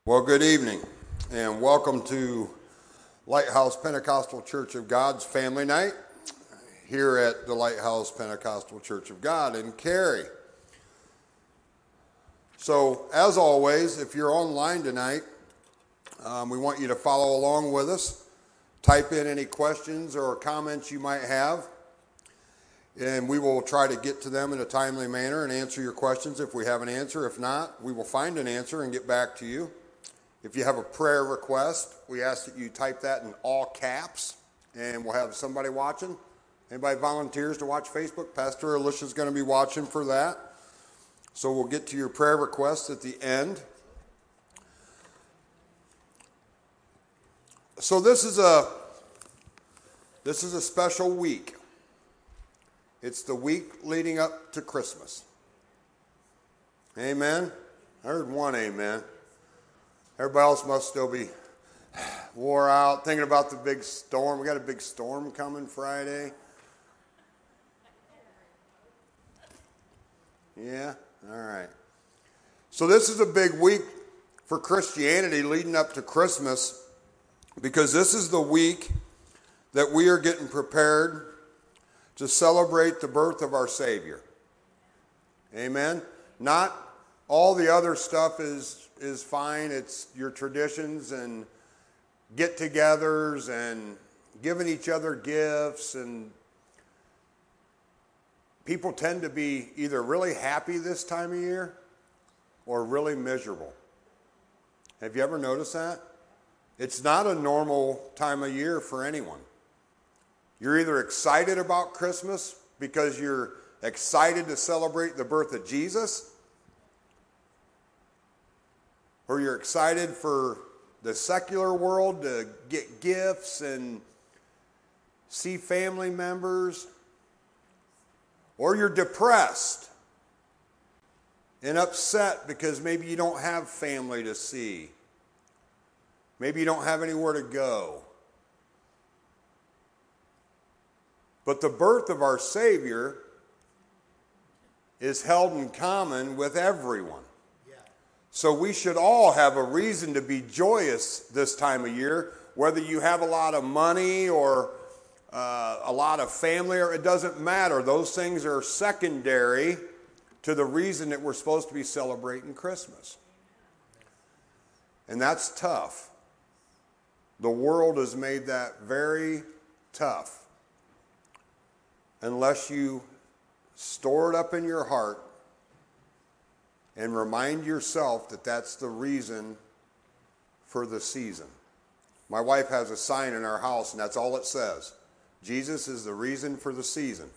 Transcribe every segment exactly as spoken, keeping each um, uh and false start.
Well, good evening, and welcome to Lighthouse Pentecostal Church of God's Family Night here at the Lighthouse Pentecostal Church of God in Cary. So, as always, if you're online tonight, um, we want you to follow along with us. Type in any questions or comments you might have, and we will try to get to them in a timely manner and answer your questions if we have an answer. If not, we will find an answer and get back to you. If you have a prayer request, we ask that you type that in all caps, and we'll have somebody watching. Anybody volunteers to watch Facebook? Pastor Alicia's going to be watching for that. So we'll get to your prayer requests at the end. So this is a this is a special week. It's the week leading up to Christmas. Amen? I heard one amen. Everybody else must still be wore out, thinking about the big storm. We got a big storm coming Friday. Yeah? All right. So this is a big week for Christianity leading up to Christmas, because this is the week that we are getting prepared to celebrate the birth of our Savior. Amen? Not all the other stuff is is fine. It's your traditions and get-togethers and giving each other gifts, and people tend to be either really happy this time of year or really miserable. Have you ever noticed that? It's not a normal time of year for anyone. You're either excited about Christmas because you're excited to celebrate the birth of Jesus, or you're excited for the secular world to get gifts and see family members, or you're depressed and upset because maybe you don't have family to see. Maybe you don't have anywhere to go. But the birth of our Savior is held in common with everyone. So we should all have a reason to be joyous this time of year, whether you have a lot of money or uh, a lot of family, or it doesn't matter. Those things are secondary to the reason that we're supposed to be celebrating Christmas. And that's tough. The world has made that very tough. Unless you store it up in your heart and remind yourself that that's the reason for the season. My wife has a sign in our house, and that's all it says. Jesus is the reason for the season.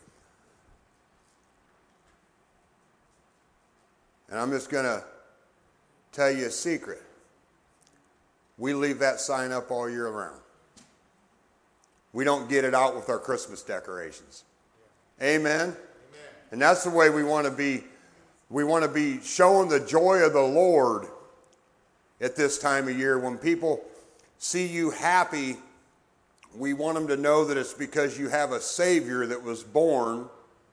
And I'm just going to tell you a secret. We leave that sign up all year round. We don't get it out with our Christmas decorations. Amen? Amen. And that's the way we want to be. We want to be showing the joy of the Lord at this time of year. When people see you happy, we want them to know that it's because you have a Savior that was born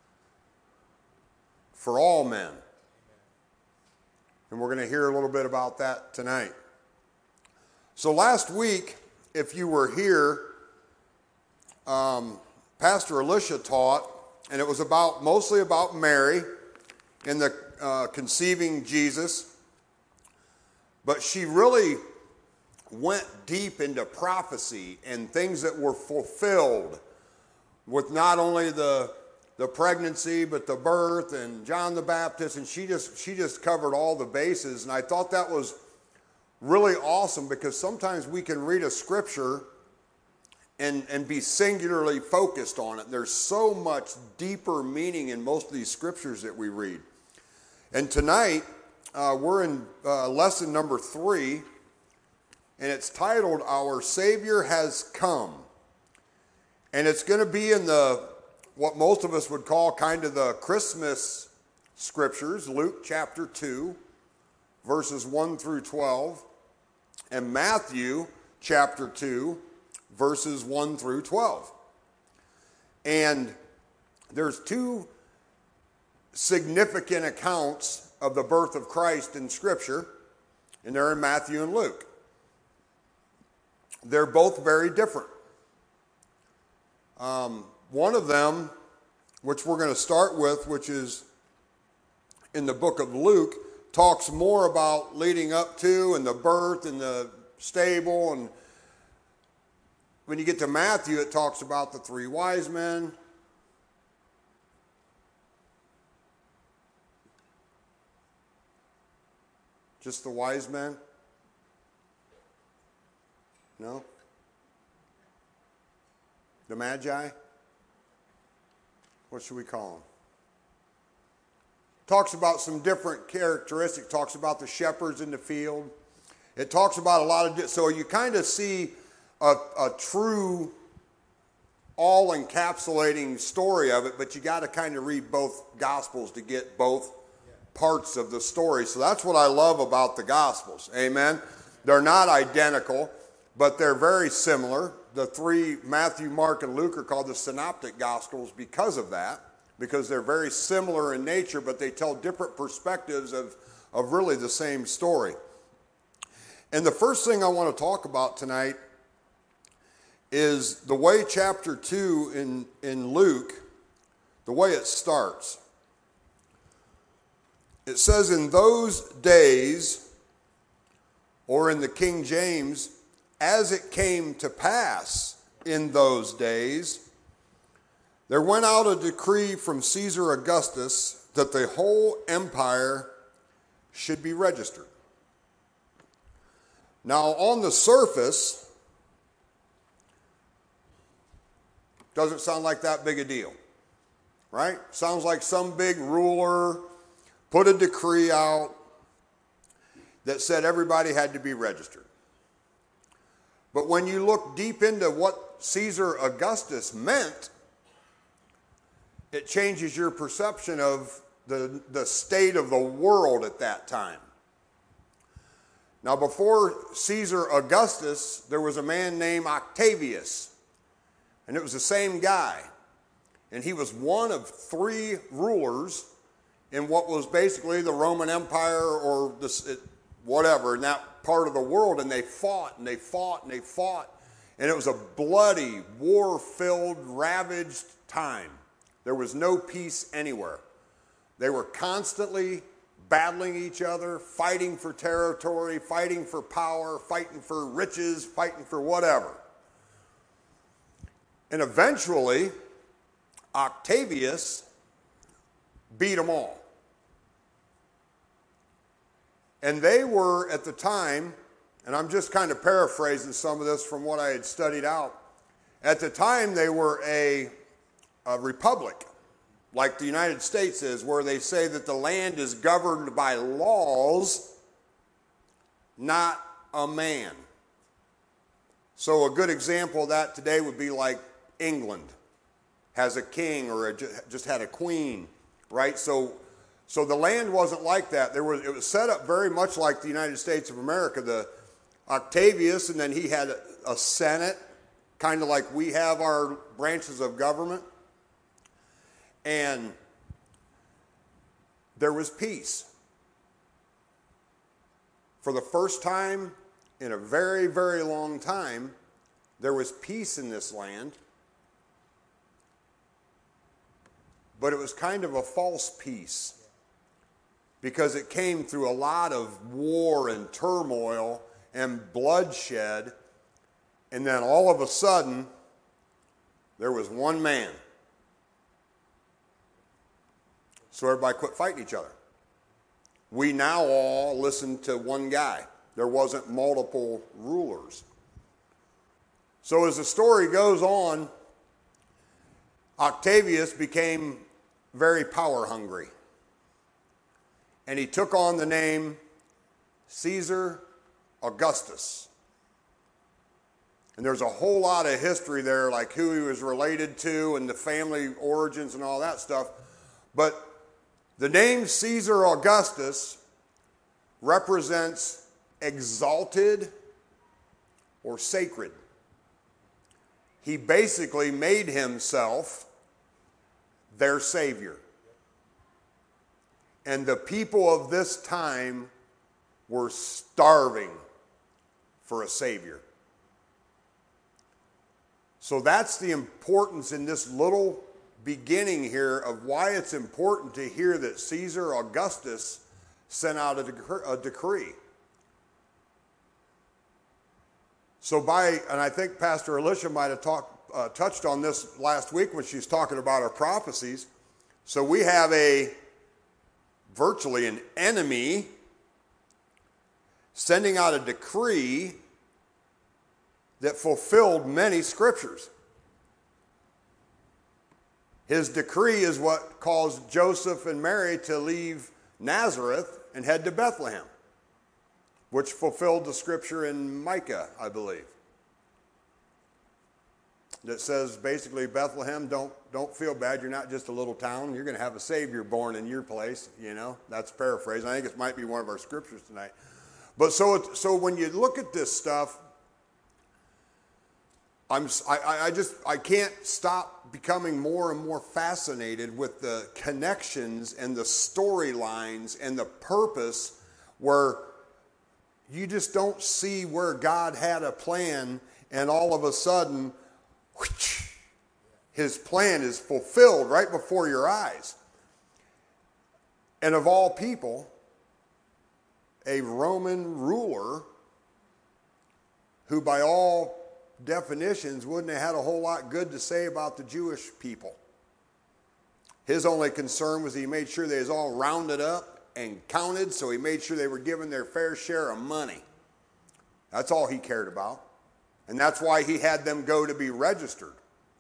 for all men. And we're going to hear a little bit about that tonight. So last week, if you were here, um, Pastor Alicia taught, and it was about mostly about Mary and the uh, conceiving Jesus. But she really went deep into prophecy and things that were fulfilled with not only the the pregnancy, but the birth and John the Baptist. And she just she just covered all the bases. And I thought that was really awesome, because sometimes we can read a scripture and, and be singularly focused on it. There's so much deeper meaning in most of these scriptures that we read. And tonight, uh, we're in uh, lesson number three, and it's titled, Our Savior Has Come. And it's going to be in the, what most of us would call kind of the Christmas scriptures, Luke chapter two, verses one through twelve, and Matthew chapter two, verses one through twelve. And there's two significant accounts of the birth of Christ in Scripture. and they're in Matthew and Luke. They're both very different. Um, one of them, which we're going to start with, which is in the book of Luke, talks more about leading up to and the birth and the stable. And when you get to Matthew, it talks about the three wise men. Just the wise men? No? The Magi? What should we call them? Talks about some different characteristics. Talks about the shepherds in the field. It talks about a lot of... Di- so you kind of see a, a true, all-encapsulating story of it, but you got to kind of read both Gospels to get both parts of the story. So that's what I love about the Gospels. Amen? They're not identical, but they're very similar. The three, Matthew, Mark, and Luke, are called the Synoptic Gospels because of that, because they're very similar in nature, but they tell different perspectives of, of really the same story. And the first thing I want to talk about tonight is the way chapter two in, in Luke, the way it starts. It says, in those days, or in the King James, as it came to pass in those days, there went out a decree from Caesar Augustus that the whole empire should be registered. Now, on the surface, doesn't sound like that big a deal, right? Sounds like some big ruler put a decree out that said everybody had to be registered. But when you look deep into what Caesar Augustus meant, it changes your perception of the, the state of the world at that time. Now, before Caesar Augustus, there was a man named Octavius, and it was the same guy. And he was one of three rulers in what was basically the Roman Empire, or this, it, whatever, in that part of the world, and they fought and they fought and they fought, and it was a bloody, war-filled, ravaged time. There was no peace anywhere. They were constantly battling each other, fighting for territory, fighting for power, fighting for riches, fighting for whatever. And eventually, Octavius beat them all. And they were, at the time, and I'm just kind of paraphrasing some of this from what I had studied out, at the time they were a, a republic, like the United States is, where they say that the land is governed by laws, not a man. So a good example of that today would be like England has a king, or a, just had a queen, right? So So the land wasn't like that. There was, it was set up very much like the United States of America. The Octavius, and then he had a, a Senate, kind of like we have our branches of government. And there was peace. For the first time in a very, very long time, there was peace in this land. But it was kind of a false peace, because it came through a lot of war and turmoil and bloodshed, and then all of a sudden, there was one man. So everybody quit fighting each other. We now all listen to one guy. There wasn't multiple rulers. So as the story goes on, Octavius became very power hungry. And he took on the name Caesar Augustus. And there's a whole lot of history there, like who he was related to and the family origins and all that stuff. But the name Caesar Augustus represents exalted or sacred. He basically made himself their savior. And the people of this time were starving for a Savior. So that's the importance in this little beginning here of why it's important to hear that Caesar Augustus sent out a, dec- a decree. So by, and I think Pastor Alicia might have talked, uh, touched on this last week when she was talking about our prophecies. So we have a, virtually an enemy sending out a decree that fulfilled many scriptures. His decree is what caused Joseph and Mary to leave Nazareth and head to Bethlehem, which fulfilled the scripture in Micah, I believe, that says basically, Bethlehem, don't, don't feel bad. You're not just a little town. You're going to have a Savior born in your place. You know, that's paraphrased. I think it might be one of our scriptures tonight. But so, it, so when you look at this stuff, I'm, I, I just, I can't stop becoming more and more fascinated with the connections and the storylines and the purpose where you just don't see where God had a plan and all of a sudden, whoosh, his plan is fulfilled right before your eyes. And of all people, a Roman ruler who by all definitions wouldn't have had a whole lot good to say about the Jewish people. His only concern was he made sure they was all rounded up and counted, so he made sure they were given their fair share of money. That's all he cared about. And that's why he had them go to be registered.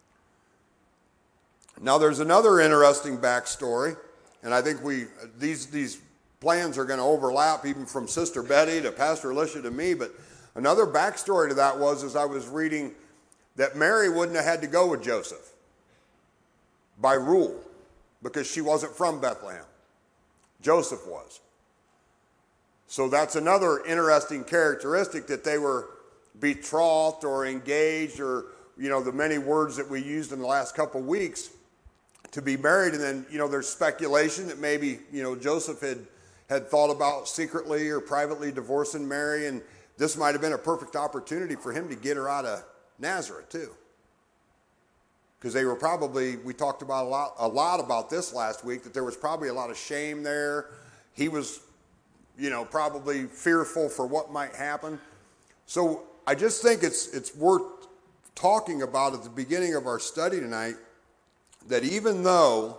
Now there's another interesting backstory, and I think we these these plans are going to overlap even from Sister Betty to Pastor Alicia to me, but another backstory to that was, as I was reading, that Mary wouldn't have had to go with Joseph by rule because she wasn't from Bethlehem. Joseph was. So that's another interesting characteristic, that they were betrothed or engaged, or, you know, the many words that we used in the last couple weeks to be married. And then, you know, there's speculation that maybe, you know, Joseph had, had thought about secretly or privately divorcing Mary, and this might have been a perfect opportunity for him to get her out of Nazareth too. Because they were probably, we talked about a lot, a lot about this last week, that there was probably a lot of shame there. He was, you know, probably fearful for what might happen. So I just think it's it's worth talking about at the beginning of our study tonight, that even though,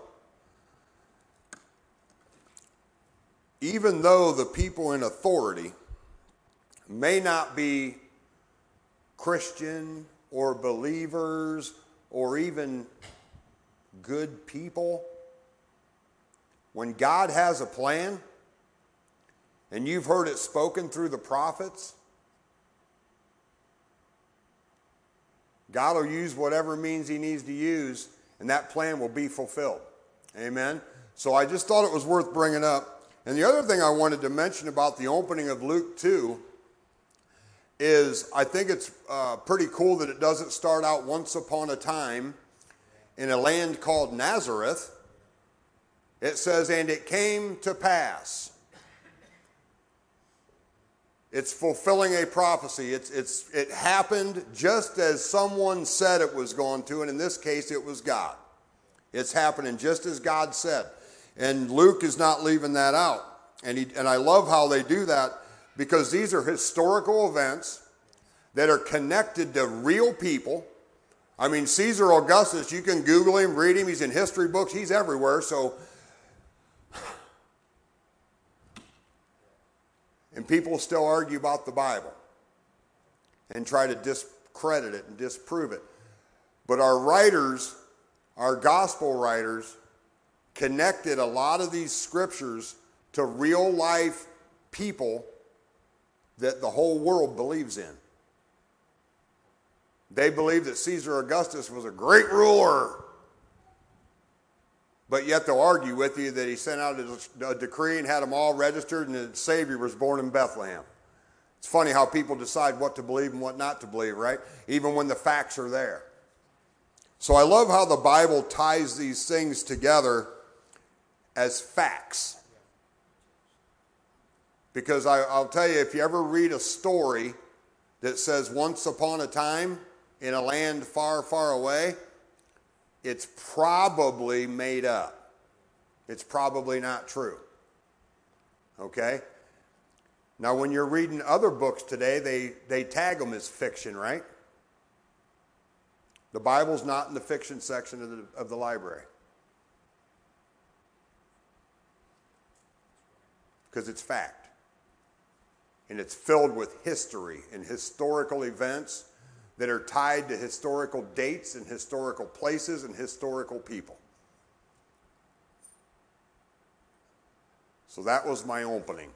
even though the people in authority may not be Christian or believers or even good people, when God has a plan and you've heard it spoken through the prophets, God will use whatever means he needs to use, and that plan will be fulfilled. Amen? So I just thought it was worth bringing up. And the other thing I wanted to mention about the opening of Luke two is I think it's uh, pretty cool that it doesn't start out once upon a time in a land called Nazareth. It says, and it came to pass. It's fulfilling a prophecy. It's, it's, it happened just as someone said it was going to, and in this case it was God. It's happening just as God said. And Luke is not leaving that out. And, he, and I love how they do that, because these are historical events that are connected to real people. I mean, Caesar Augustus, you can Google him, read him. He's in history books. He's everywhere. So, and people still argue about the Bible and try to discredit it and disprove it. But our writers, our gospel writers, connected a lot of these scriptures to real life people that the whole world believes in. They believe that Caesar Augustus was a great ruler, but yet they'll argue with you that he sent out a, a decree and had them all registered, and the Savior was born in Bethlehem. It's funny how people decide what to believe and what not to believe, right? Even when the facts are there. So I love how the Bible ties these things together as facts. Because I, I'll tell you, if you ever read a story that says once upon a time in a land far, far away, it's probably made up. It's probably not true. Okay? Now, when you're reading other books today, they, they tag them as fiction, right? The Bible's not in the fiction section of the, of the library. Because it's fact. And it's filled with history and historical events that are tied to historical dates and historical places and historical people. So that was my opening.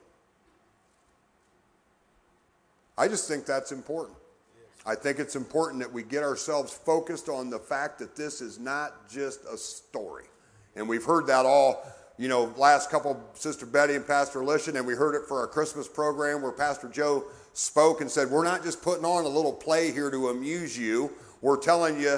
I just think that's important. I think it's important that we get ourselves focused on the fact that this is not just a story. And we've heard that all, you know, last couple, Sister Betty and Pastor Alicia, and we heard it for our Christmas program where Pastor Joe spoke and said, we're not just putting on a little play here to amuse you. We're telling you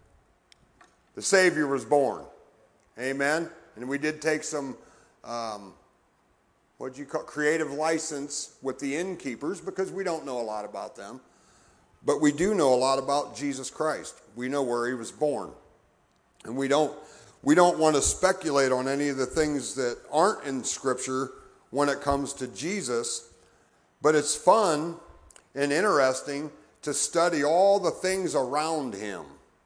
the Savior was born. Amen? And we did take some, um, what do you call creative license with the innkeepers because we don't know a lot about them. But we do know a lot about Jesus Christ. We know where he was born. And we don't we don't want to speculate on any of the things that aren't in Scripture when it comes to Jesus. But it's fun and interesting to study all the things around him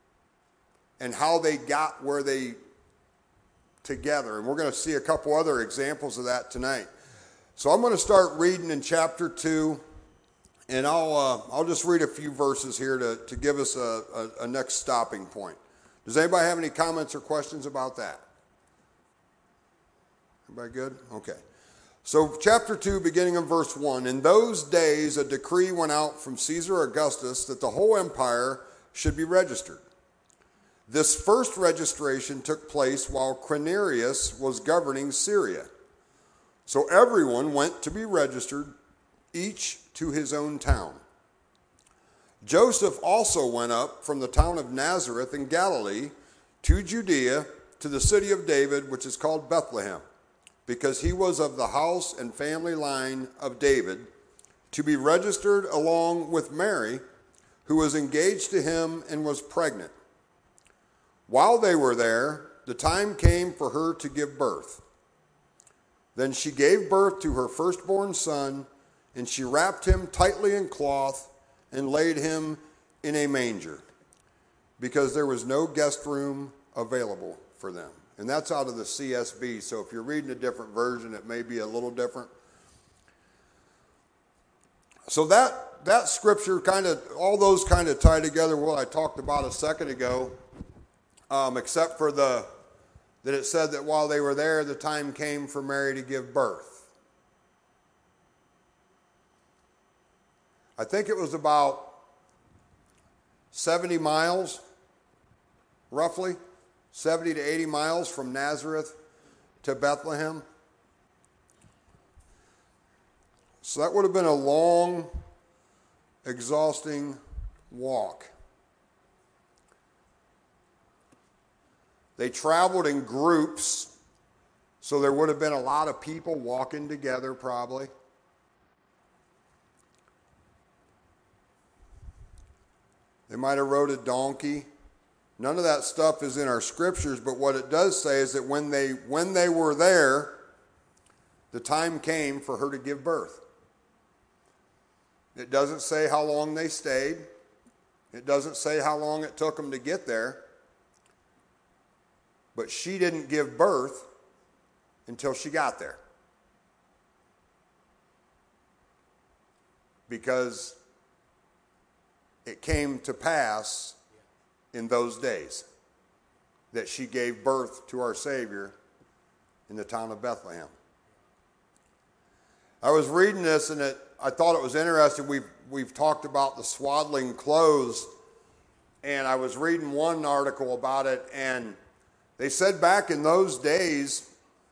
and how they got where they together. And we're going to see a couple other examples of that tonight. So I'm going to start reading in chapter two. And I'll uh, I'll just read a few verses here to, to give us a, a, a next stopping point. Does anybody have any comments or questions about that? Everybody good? Okay. So chapter two, beginning in verse one. In those days a decree went out from Caesar Augustus that the whole empire should be registered. This first registration took place while Quirinius was governing Syria. So everyone went to be registered, each to his own town. Joseph also went up from the town of Nazareth in Galilee to Judea, to the city of David, which is called Bethlehem, because he was of the house and family line of David, to be registered along with Mary, who was engaged to him and was pregnant. While they were there, the time came for her to give birth. Then she gave birth to her firstborn son, and she wrapped him tightly in cloth and laid him in a manger, because there was no guest room available for them. And that's out of the C S B, so if you're reading a different version, it may be a little different. So that, that scripture kind of, all those kind of tie together with what I talked about a second ago, um, except for the, that it said that while they were there, the time came for Mary to give birth. I think it was about seventy miles, roughly, seventy to eighty miles from Nazareth to Bethlehem. So that would have been a long, exhausting walk. They traveled in groups, so there would have been a lot of people walking together probably. They might have rode a donkey. None of that stuff is in our scriptures, but what it does say is that when they when they were there, the time came for her to give birth. It doesn't say how long they stayed. It doesn't say how long it took them to get there. But she didn't give birth until she got there. Because it came to pass in those days that she gave birth to our Savior in the town of Bethlehem. I was reading this and it, I thought it was interesting. We've, we've talked about the swaddling clothes, and I was reading one article about it, and they said back in those days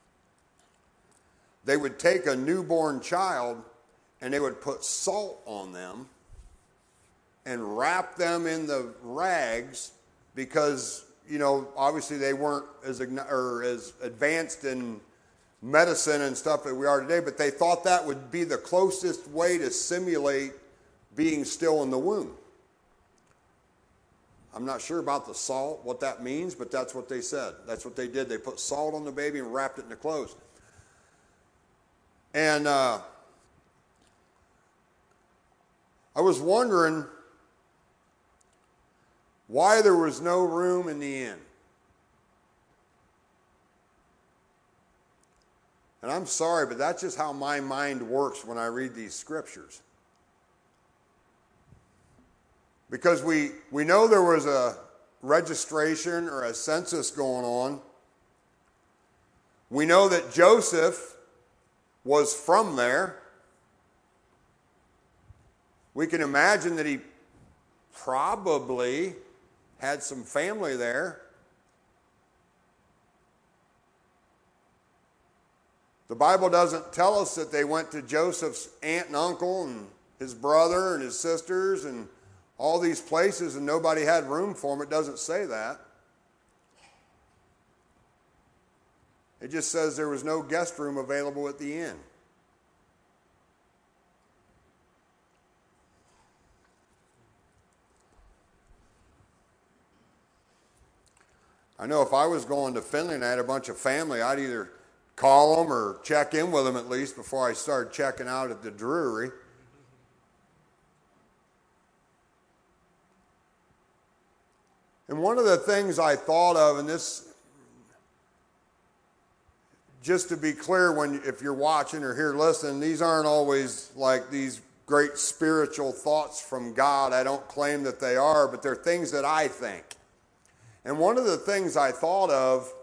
they would take a newborn child and they would put salt on them and wrap them in the rags because, you know, obviously they weren't as or as advanced in medicine and stuff that we are today, but they thought that would be the closest way to simulate being still in the womb. I'm not sure about the salt, what that means, but that's what they said. That's what they did. They put salt on the baby and wrapped it in the clothes. And uh, I was wondering why there was no room in the inn. And I'm sorry, but that's just how my mind works when I read these scriptures. Because we, we know there was a registration or a census going on. We know that Joseph was from there. We can imagine that he probably had some family there. The Bible doesn't tell us that they went to Joseph's aunt and uncle and his brother and his sisters and all these places and nobody had room for them. It doesn't say that. It just says there was no guest room available at the inn. I know if I was going to Finland and I had a bunch of family, I'd either call them or check in with them at least before I started checking out at the Drury. And one of the things I thought of, and this, just to be clear, when if you're watching or here listening, these aren't always like these great spiritual thoughts from God. I don't claim that they are, but they're things that I think. And one of the things I thought of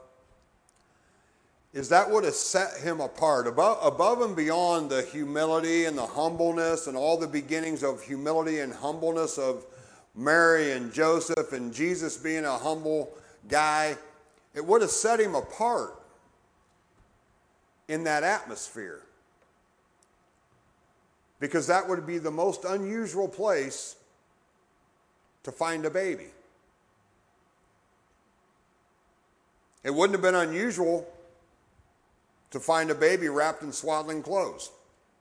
is that would have set him apart. Above, above and beyond the humility and the humbleness and all the beginnings of humility and humbleness of Mary and Joseph and Jesus being a humble guy, it would have set him apart in that atmosphere. Because that would be the most unusual place to find a baby. It wouldn't have been unusual to find a baby wrapped in swaddling clothes.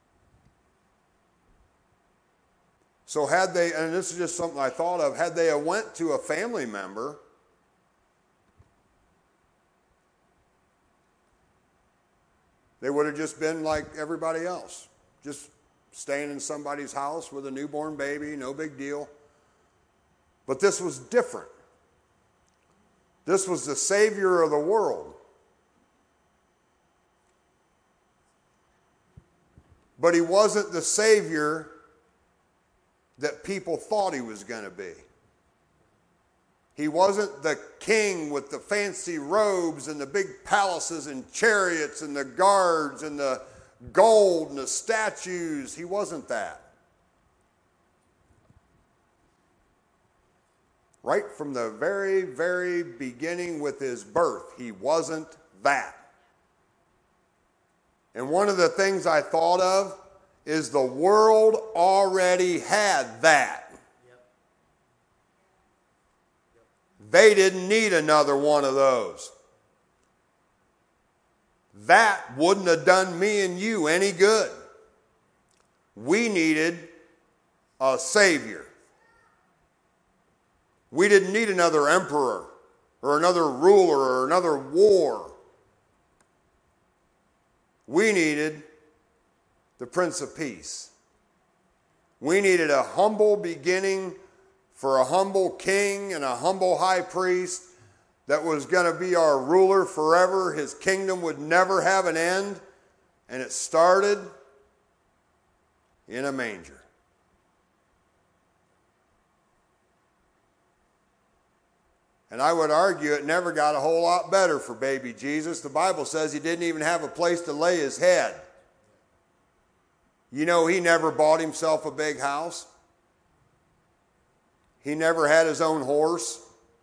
So had they, and this is just something I thought of, had they went to a family member, they would have just been like everybody else, just staying in somebody's house with a newborn baby, no big deal. But this was different. This was the Savior of the world. But he wasn't the Savior that people thought he was going to be. He wasn't the king with the fancy robes and the big palaces and chariots and the guards and the gold and the statues. He wasn't that. Right from the very, very beginning with his birth, he wasn't that. And one of the things I thought of is the world already had that. Yep. Yep. They didn't need another one of those. That wouldn't have done me and you any good. We needed a Savior. We didn't need another emperor or another ruler or another war. We needed the Prince of Peace. We needed a humble beginning for a humble king and a humble high priest that was going to be our ruler forever. His kingdom would never have an end. And it started in a manger. And I would argue it never got a whole lot better for baby Jesus. The Bible says he didn't even have a place to lay his head. You know, he never bought himself a big house. He never had his own horse.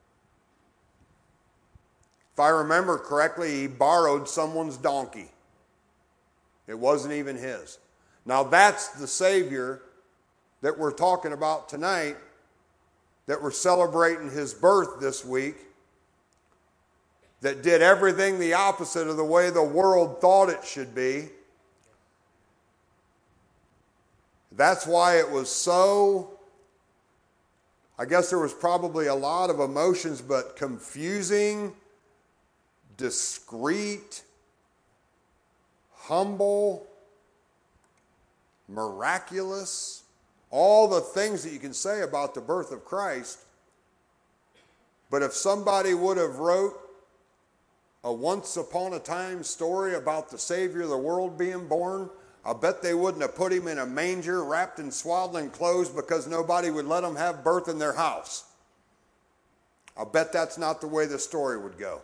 If I remember correctly, he borrowed someone's donkey. It wasn't even his. Now that's the Savior that we're talking about tonight, that we're celebrating his birth this week. that did everything the opposite of the way the world thought it should be. That's why it was so, I guess there was probably a lot of emotions, but confusing, discreet, humble, miraculous, all the things that you can say about the birth of Christ. But if somebody would have wrote a once upon a time story about the Savior of the world being born, I bet they wouldn't have put him in a manger wrapped in swaddling clothes because nobody would let him have birth in their house. I bet that's not the way the story would go.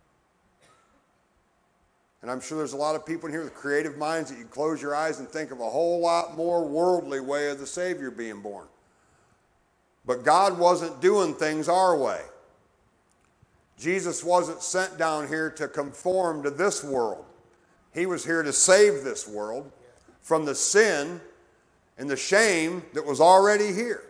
And I'm sure there's a lot of people in here with creative minds that you close your eyes and think of a whole lot more worldly way of the Savior being born. But God wasn't doing things our way. Jesus wasn't sent down here to conform to this world. He was here to save this world from the sin and the shame that was already here.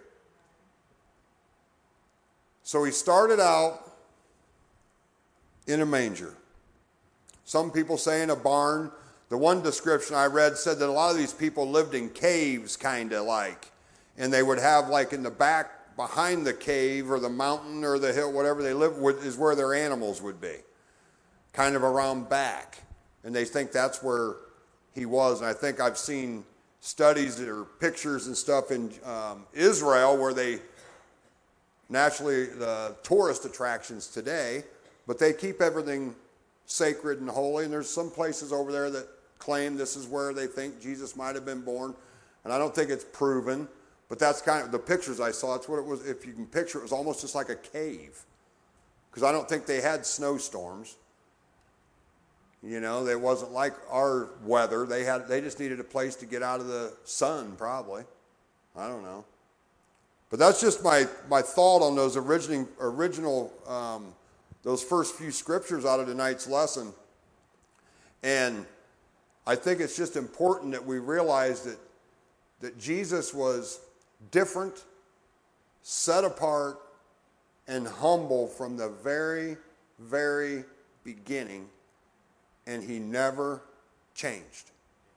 So he started out in a manger. Some people say in a barn. The one description I read said that a lot of these people lived in caves, kind of like. And they would have, like, in the back, behind the cave or the mountain or the hill, whatever they lived with, is where their animals would be. Kind of around back. And they think that's where he was. And I think I've seen studies or pictures and stuff in um, Israel where they, naturally, the tourist attractions today, but they keep everything sacred and holy, and there's some places over there that claim this is where they think Jesus might have been born, and I don't think it's proven, but that's kind of the pictures I saw. That's what it was. If you can picture, it was almost just like a cave, because I don't think they had snowstorms. You know, it wasn't like our weather. They had they just needed a place to get out of the sun, probably. I don't know, but that's just my my thought on those original original. Um, those first few scriptures out of tonight's lesson. And I think it's just important that we realize that, that Jesus was different, set apart, and humble from the very, very beginning, and he never changed.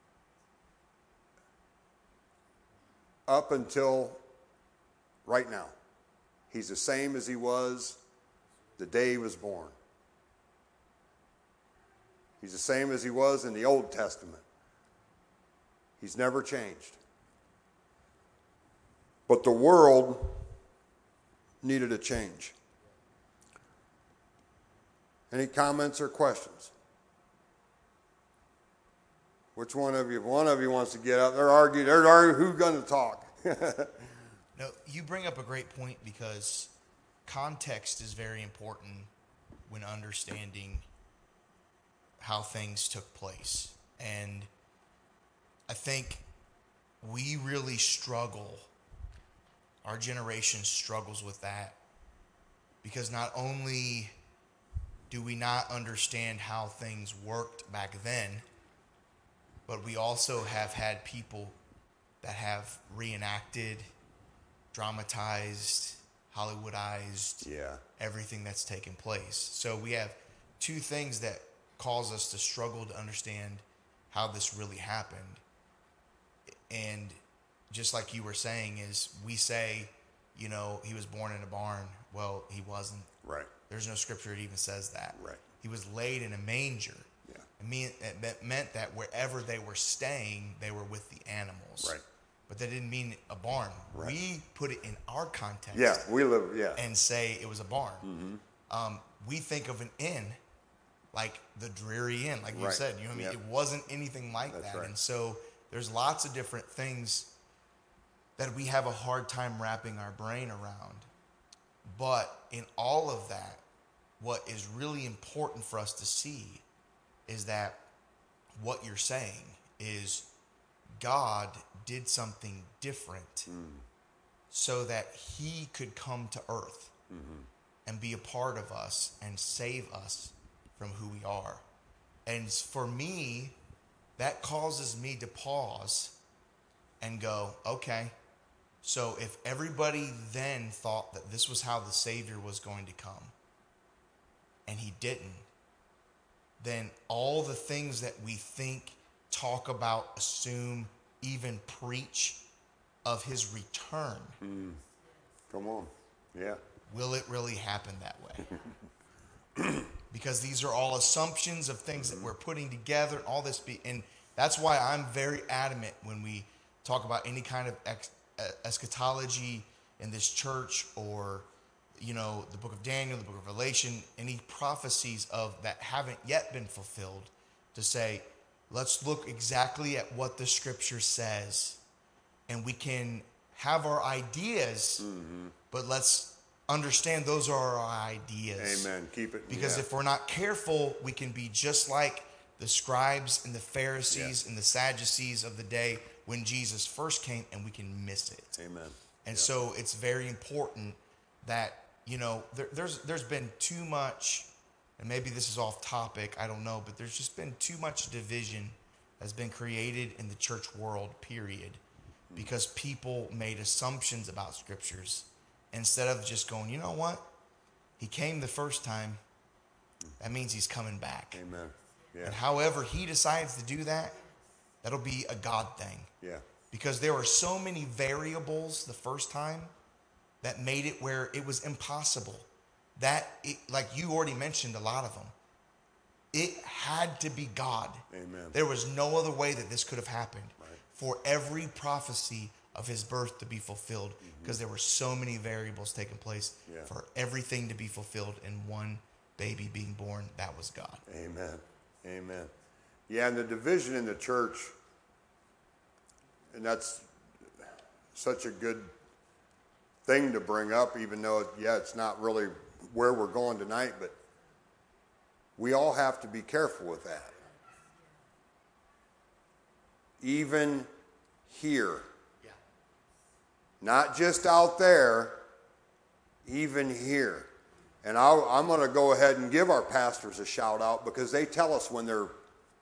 Up until right now. He's the same as he was the day he was born. He's the same as he was in the Old Testament. He's never changed. But the world needed a change. Any comments or questions? Which one of you? If one of you wants to get up, they're arguing. They're arguing who's going to talk. No, you bring up a great point because context is very important when understanding how things took place. And I think we really struggle, our generation struggles with that, because not only do we not understand how things worked back then, but we also have had people that have reenacted, dramatized, Hollywoodized yeah. everything that's taken place. So we have two things that cause us to struggle to understand how this really happened. And just like you were saying, is we say, you know, he was born in a barn. Well, he wasn't. Right. There's no scripture that even says that. Right. He was laid in a manger. Yeah. It, mean, it meant that wherever they were staying, they were with the animals. Right. But that didn't mean a barn. Right. We put it in our context. Yeah, we live, yeah. And say it was a barn. Mm-hmm. Um, we think of an inn like the Dreary Inn, like you right. said. You know what I mean? Yep. It wasn't anything like That's that. right. And so there's lots of different things that we have a hard time wrapping our brain around. But in all of that, what is really important for us to see is that what you're saying is God did something different mm. so that he could come to earth mm-hmm. and be a part of us and save us from who we are. And for me, that causes me to pause and go, okay, so if everybody then thought that this was how the Savior was going to come, and he didn't, then all the things that we think, talk about, assume, even preach of his return. Mm. Come on. Yeah. Will it really happen that way? Because these are all assumptions of things that we're putting together, all this be, and that's why I'm very adamant when we talk about any kind of ex, uh, eschatology in this church, or, you know, the book of Daniel, the book of Revelation, any prophecies of that haven't yet been fulfilled, to say, let's look exactly at what the scripture says, and we can have our ideas, mm-hmm. but let's understand those are our ideas. Amen. Keep it. Because yeah. if we're not careful, we can be just like the scribes and the Pharisees yeah. and the Sadducees of the day when Jesus first came, and we can miss it. Amen. And yep. so it's very important that, you know, there, there's there's been too much, and maybe this is off topic, I don't know, but there's just been too much division has been created in the church world, period, because people made assumptions about scriptures instead of just going, you know what? He came the first time. That means he's coming back. Amen. Yeah. And however he decides to do that, that'll be a God thing. Yeah. Because there were so many variables the first time that made it where it was impossible. That, it, like you already mentioned a lot of them, it had to be God. Amen. There was no other way that this could have happened. Right. For every prophecy of his birth to be fulfilled, because mm-hmm. there were so many variables taking place yeah. for everything to be fulfilled in one baby being born. That was God. Amen. Amen. Yeah, and the division in the church, and that's such a good thing to bring up, even though, yeah, it's not really where we're going tonight, but we all have to be careful with that. Even here. Yeah. Not just out there, even here. And I'll, I'm going to go ahead and give our pastors a shout out, because they tell us when they're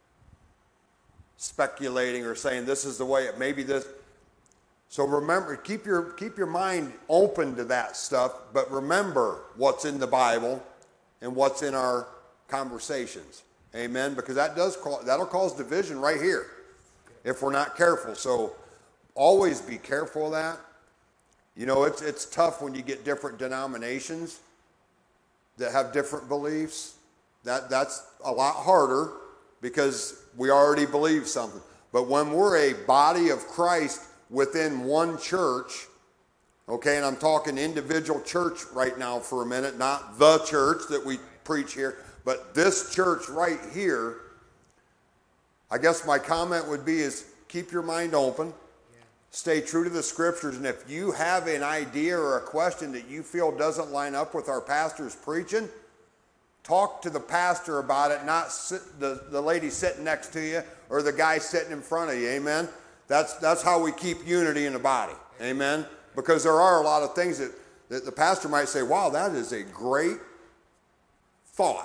speculating or saying this is the way it may be this. So remember, keep your keep your mind open to that stuff, but remember what's in the Bible and what's in our conversations. Amen? Because that does cause, that'll cause division right here if we're not careful. So always be careful of that. You know, it's it's tough when you get different denominations that have different beliefs. That that's a lot harder because we already believe something. But when we're a body of Christ within one church, okay, and I'm talking individual church right now for a minute, not the church that we preach here, but this church right here, I guess my comment would be is keep your mind open, stay true to the scriptures, and if you have an idea or a question that you feel doesn't line up with our pastor's preaching, talk to the pastor about it, not sit, the, the lady sitting next to you or the guy sitting in front of you, amen? That's that's how we keep unity in the body, amen? Because there are a lot of things that, that the pastor might say, wow, that is a great thought.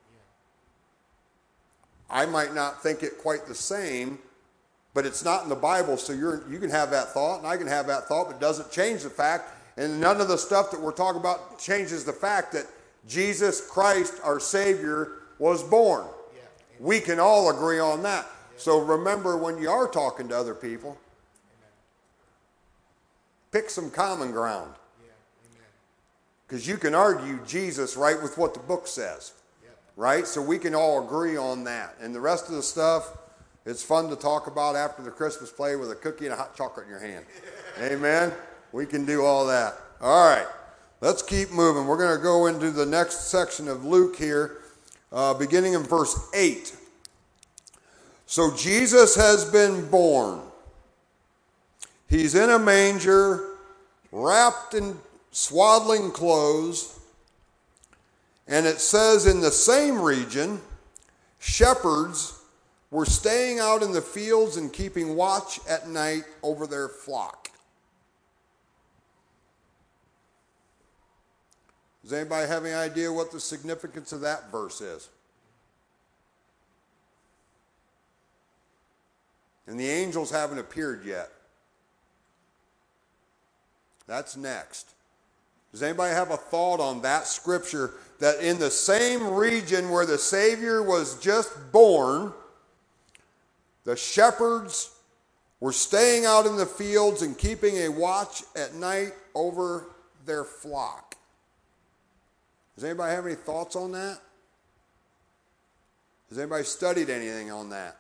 I might not think it quite the same, but it's not in the Bible, so you're, you can have that thought, and I can have that thought, but it doesn't change the fact, and none of the stuff that we're talking about changes the fact that Jesus Christ, our Savior, was born. Yeah. We can all agree on that. Yeah. So remember, when you are talking to other people, amen, pick some common ground. Because yeah. you can argue Jesus right with what the book says. Yeah. Right? So we can all agree on that. And the rest of the stuff, it's fun to talk about after the Christmas play with a cookie and a hot chocolate in your hand. Amen? We can do all that. All right. Let's keep moving. We're going to go into the next section of Luke here, uh, beginning in verse eight. So Jesus has been born. He's in a manger, wrapped in swaddling clothes. And it says in the same region, shepherds were staying out in the fields and keeping watch at night over their flock. Does anybody have any idea what the significance of that verse is? And the angels haven't appeared yet. That's next. Does anybody have a thought on that scripture, that in the same region where the Savior was just born, the shepherds were staying out in the fields and keeping a watch at night over their flock? Does anybody have any thoughts on that? Has anybody studied anything on that?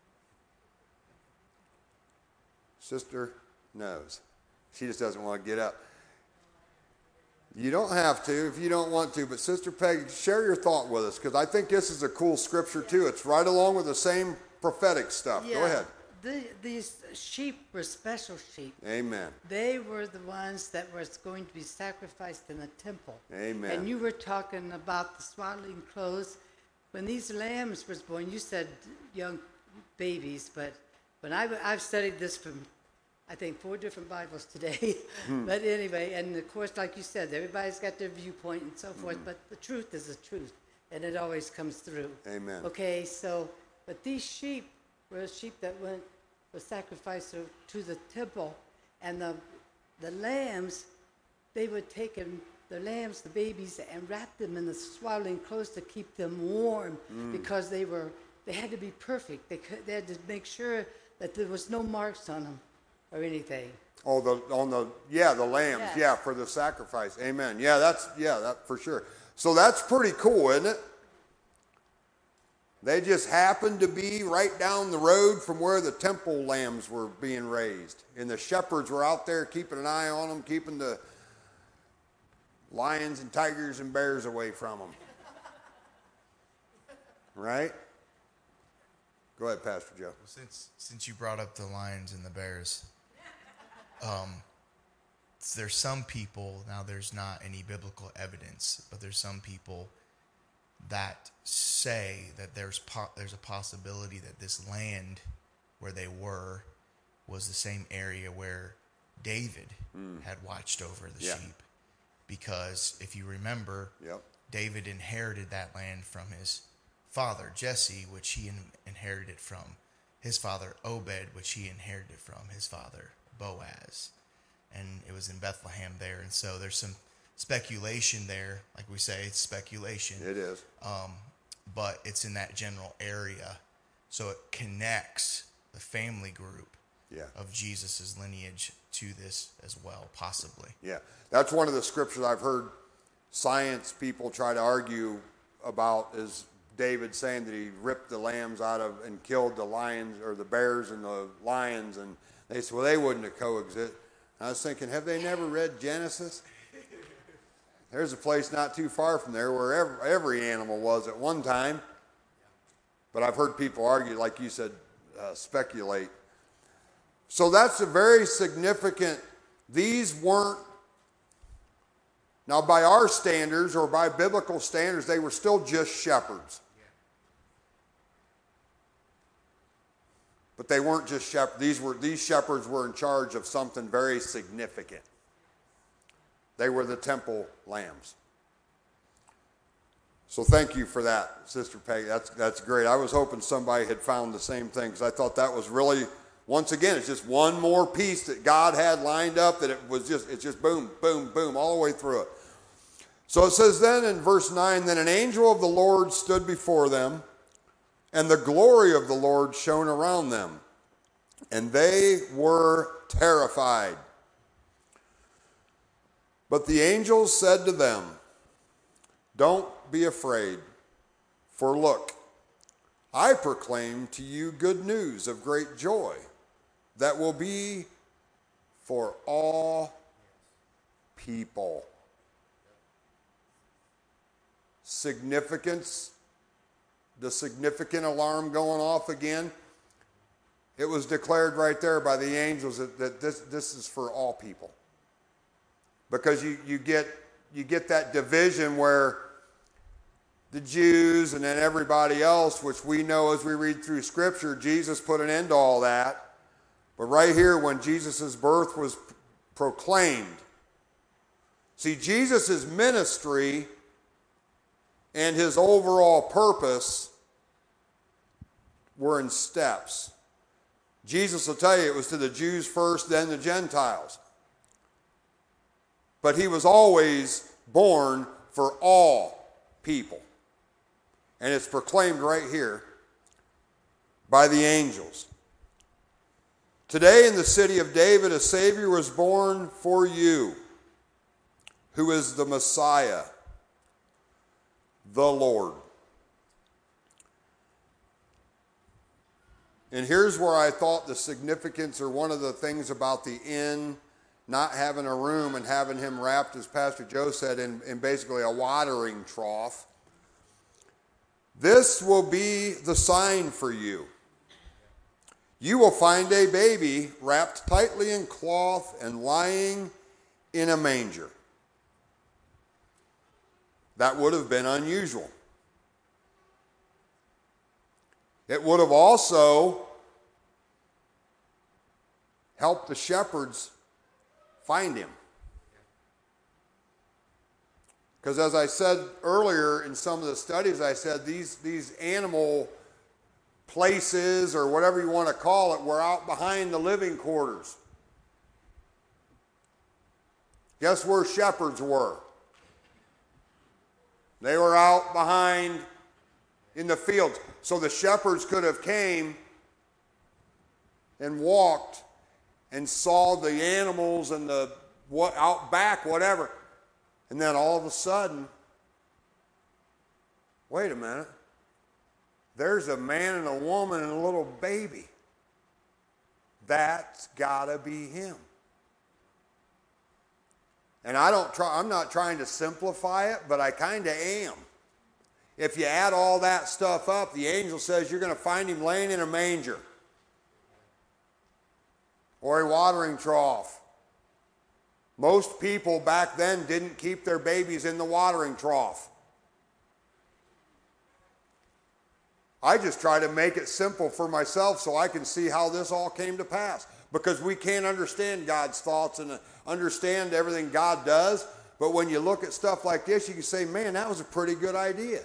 Sister knows. She just doesn't want to get up. You don't have to if you don't want to, but Sister Peg, share your thought with us, because I think this is a cool scripture too. It's right along with the same prophetic stuff. Yeah, Go ahead. The, these sheep were special sheep. Amen. They were the ones that were going to be sacrificed in the temple. Amen. And you were talking about the swaddling clothes. When these lambs was born, you said young babies, but when I, I've studied this from, I think, four different Bibles today. Hmm. But anyway, and of course, like you said, everybody's got their viewpoint and so forth, hmm. but the truth is the truth, and it always comes through. Amen. Okay, so, but these sheep were sheep that went for sacrifice to the temple, and the the lambs, they would take them, the lambs, the babies, and wrap them in the swaddling clothes to keep them warm, mm. because they were they had to be perfect. They could, they had to make sure that there was no marks on them or anything. Oh, the on the yeah the lambs, yes. yeah, for the sacrifice. Amen. Yeah, that's yeah that for sure. So that's pretty cool, isn't it? They just happened to be right down the road from where the temple lambs were being raised. And the shepherds were out there keeping an eye on them, keeping the lions and tigers and bears away from them. Right? Go ahead, Pastor Joe. Well, since since you brought up the lions and the bears, um, there's some people, now there's not any biblical evidence, but there's some people that say that there's po- there's a possibility that this land where they were was the same area where David mm. had watched over the yeah. sheep. Because if you remember, yep. David inherited that land from his father, Jesse, which he in- inherited from his father, Obed, which he inherited from his father, Boaz. And it was in Bethlehem there. And so there's some speculation there. Like we say, it's speculation. It is. Um, but it's in that general area. So it connects the family group yeah. of Jesus' lineage to this as well, possibly. Yeah. That's one of the scriptures I've heard science people try to argue about, is David saying that he ripped the lambs out of and killed the lions or the bears and the lions. And they said, well, they wouldn't have coexisted. I was thinking, have they never read Genesis? There's a place not too far from there where every, every animal was at one time. But I've heard people argue, like you said, uh, speculate. So that's a very significant, these weren't, now by our standards or by biblical standards, they were still just shepherds. But they weren't just shepherds. These were these shepherds were in charge of something very significant. They were the temple lambs. So thank you for that, Sister Peggy. That's that's great. I was hoping somebody had found the same thing, because I thought that was really, once again, it's just one more piece that God had lined up, that it was just, it's just boom, boom, boom, all the way through it. So it says then in verse nine, then an angel of the Lord stood before them, and the glory of the Lord shone around them, and they were terrified. But the angels said to them, don't be afraid, for look, I proclaim to you good news of great joy that will be for all people. Significance, the significant alarm going off again. It was declared right there by the angels that, that this, this is for all people. Because you, you get you get that division where the Jews and then everybody else, which we know as we read through Scripture, Jesus put an end to all that. But right here, when Jesus' birth was proclaimed, see, Jesus' ministry and his overall purpose were in steps. Jesus will tell you it was to the Jews first, then the Gentiles. but he was always born for all people. And it's proclaimed right here by the angels. Today in the city of David, a Savior was born for you, who is the Messiah, the Lord. And here's where I thought the significance, or one of the things about the inn not having a room and having him wrapped, as Pastor Joe said, in, in basically a watering trough. This will be the sign for you. You will find a baby wrapped tightly in cloth and lying in a manger. That would have been unusual. It would have also helped the shepherds find him. Because as I said earlier in some of the studies, I said these, these animal places, or whatever you want to call it, were out behind the living quarters. Guess where shepherds were? They were out behind in the fields. So the shepherds could have came and walked and saw the animals and the what out back, whatever. And then all of a sudden, wait a minute. There's a man and a woman and a little baby. That's gotta be him. And I don't try, I'm not trying to simplify it, but I kind of am. If you add all that stuff up, the angel says you're going to find him laying in a manger or a watering trough. Most people back then didn't keep their babies in the watering trough. I just try to make it simple for myself so I can see how this all came to pass. Because we can't understand God's thoughts and understand everything God does. But when you look at stuff like this, you can say, man, that was a pretty good idea.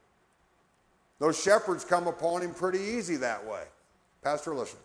Those shepherds come upon him pretty easy that way. Pastor Alicia.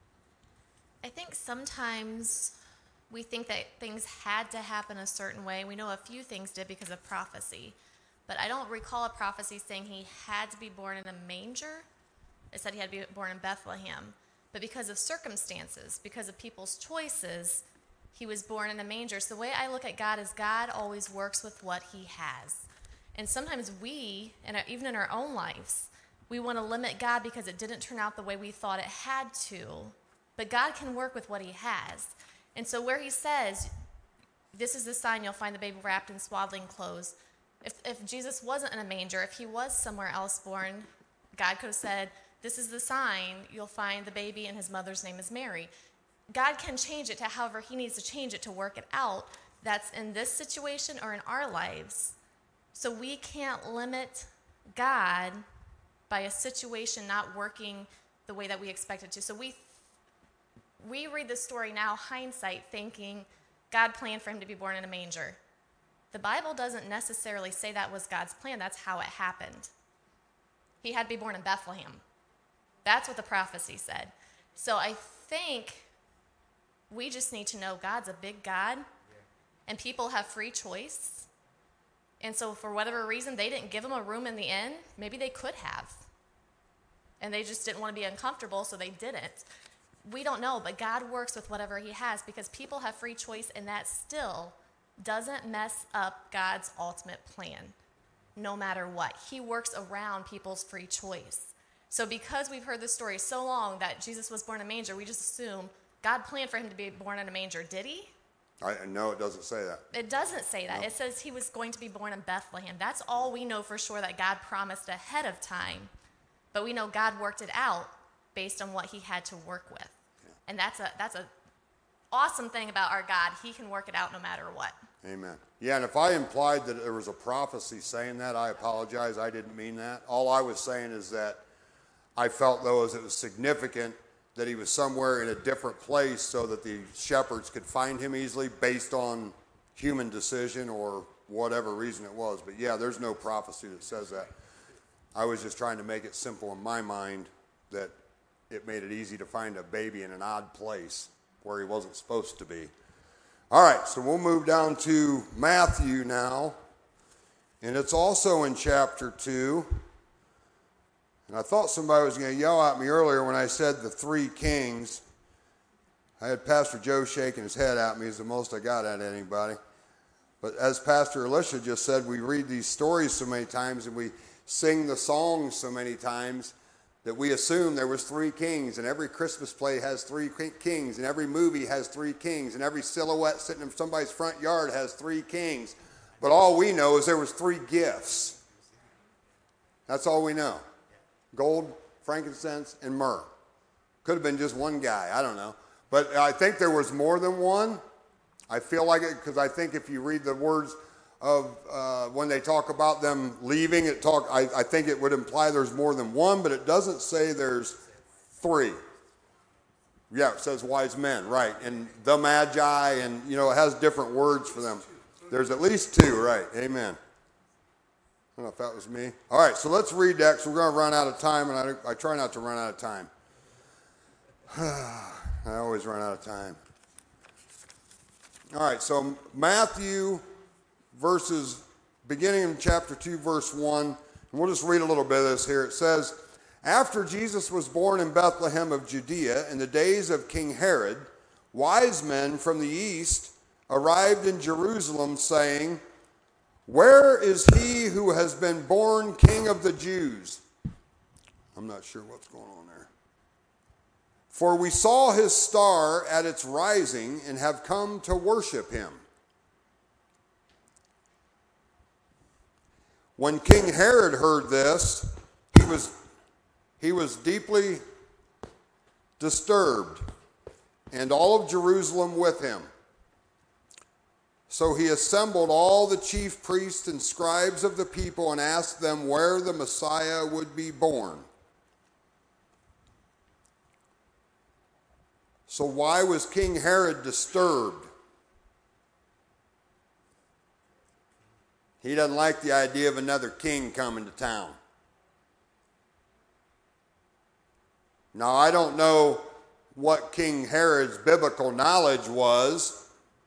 I think sometimes we think that things had to happen a certain way. We know a few things did because of prophecy. But I don't recall a prophecy saying he had to be born in a manger. It said he had to be born in Bethlehem. But because of circumstances, because of people's choices, he was born in a manger. So the way I look at God is God always works with what he has. And sometimes we, and even in our own lives, we want to limit God because it didn't turn out the way we thought it had to. But God can work with what he has. And so where he says, this is the sign, you'll find the baby wrapped in swaddling clothes. If, if Jesus wasn't in a manger, if he was somewhere else born, God could have said, this is the sign, you'll find the baby and his mother's name is Mary. God can change it to however he needs to change it to work it out. That's in this situation or in our lives. So we can't limit God by a situation not working the way that we expect it to. So we we read this story now, hindsight, thinking God planned for him to be born in a manger. The Bible doesn't necessarily say that was God's plan. That's how it happened. He had to be born in Bethlehem. That's what the prophecy said. So I think we just need to know God's a big God, and people have free choice. And so for whatever reason, they didn't give him a room in the inn. Maybe they could have. And they just didn't want to be uncomfortable, so they didn't. We don't know, but God works with whatever he has because people have free choice, and that still doesn't mess up God's ultimate plan, no matter what. He works around people's free choice. So because we've heard this story so long that Jesus was born in a manger, we just assume God planned for him to be born in a manger. Did he? I no, it doesn't say that. It doesn't say that. No. It says he was going to be born in Bethlehem. That's all we know for sure that God promised ahead of time. But we know God worked it out based on what he had to work with. Yeah. And that's a that's a awesome thing about our God. He can work it out no matter what. Amen. Yeah, and if I implied that there was a prophecy saying that, I apologize. I didn't mean that. All I was saying is that I felt, though, as it was significant that he was somewhere in a different place so that the shepherds could find him easily based on human decision or whatever reason it was. But yeah, there's no prophecy that says that. I was just trying to make it simple in my mind that it made it easy to find a baby in an odd place where he wasn't supposed to be. All right, so we'll move down to Matthew now. And it's also in chapter two. And I thought somebody was going to yell at me earlier when I said the three kings. I had Pastor Joe shaking his head at me. It's the most I got at anybody. But as Pastor Alicia just said, we read these stories so many times and we sing the songs so many times that we assume there was three kings, and every Christmas play has three kings, and every movie has three kings, and every silhouette sitting in somebody's front yard has three kings. But all we know is there was three gifts. That's all we know. Gold, frankincense, and myrrh. Could have been just one guy. I don't know. But I think there was more than one. I feel like it because I think if you read the words of uh, when they talk about them leaving, it talk. I, I think it would imply there's more than one, but it doesn't say there's three. Yeah, it says wise men, right? And the magi, and you know, it has different words for them. There's at least two, right? Amen. I don't know if that was me. All right, so let's read that because we're going to run out of time, and I, I try not to run out of time. I always run out of time. All right, so Matthew verses, beginning in chapter two, verse one, and we'll just read a little bit of this here. It says, after Jesus was born in Bethlehem of Judea in the days of King Herod, wise men from the east arrived in Jerusalem saying, where is he who has been born King of the Jews? I'm not sure what's going on there. For we saw his star at its rising and have come to worship him. When King Herod heard this, he was, he was deeply disturbed, and all of Jerusalem with him. So he assembled all the chief priests and scribes of the people and asked them where the Messiah would be born. So why was King Herod disturbed? He doesn't like the idea of another king coming to town. Now, I don't know what King Herod's biblical knowledge was,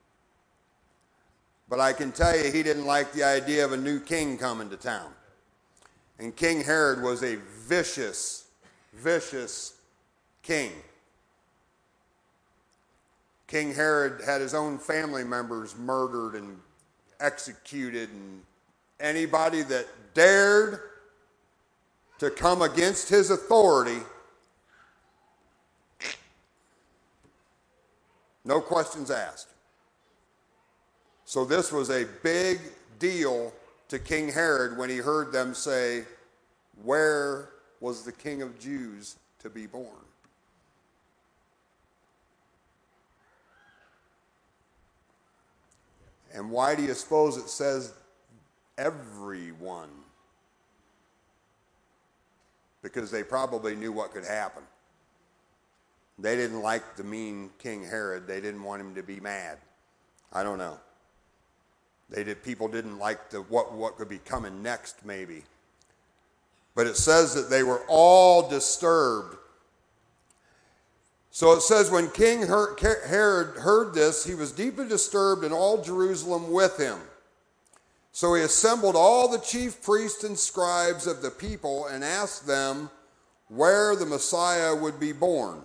but I can tell you he didn't like the idea of a new king coming to town. And King Herod was a vicious, vicious king. King Herod had his own family members murdered and executed, and anybody that dared to come against his authority, no questions asked. So this was a big deal to King Herod when he heard them say, where was the King of Jews to be born? And why do you suppose it says everyone? Because they probably knew what could happen. They didn't like the mean King Herod. They didn't want him to be mad. I don't know. They did. People didn't like the what what could be coming next, maybe. But it says that they were all disturbed. So it says when King Herod heard this, he was deeply disturbed, and all Jerusalem with him. So he assembled all the chief priests and scribes of the people and asked them where the Messiah would be born.